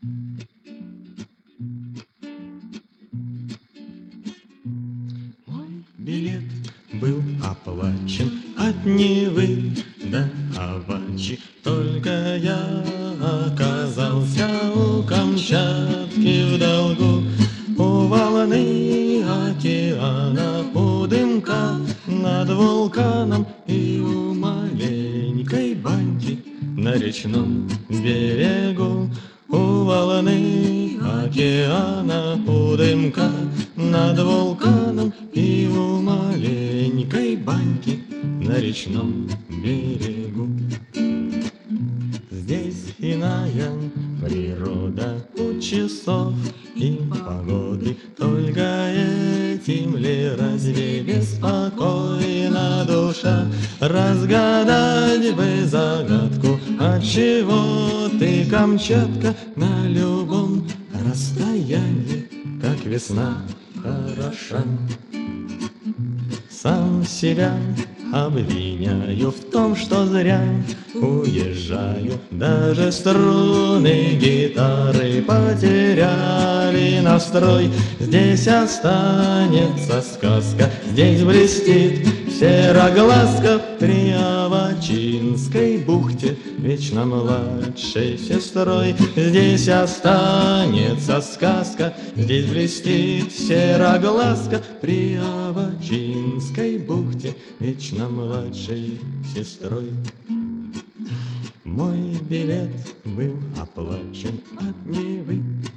Мой билет был оплачен от Невы до Авачи. Только я оказался у Камчатки в долгу. У волны океана, у дымка над вулканом и у маленькой баньки на речном берегу. У волны океана, у дымка над вулканом и у маленькой баньки на речном берегу. Здесь иная природа у часов и погоды, только этим ли разве беспокойна душа? Разгадать бы загадку, отчего ты, Камчатка, на любом расстоянии, как весна, хороша. Сам себя обвиняю в том, что зря уезжаю. Даже струны гитары потеряли настрой. Здесь останется сказка, здесь блестит сероглазка при Авачинской бухте, вечно младшей сестрой. Здесь останется сказка, здесь блестит сероглазка при Авачинской бухте, вечно младшей сестрой. Мой билет был оплачен от Невы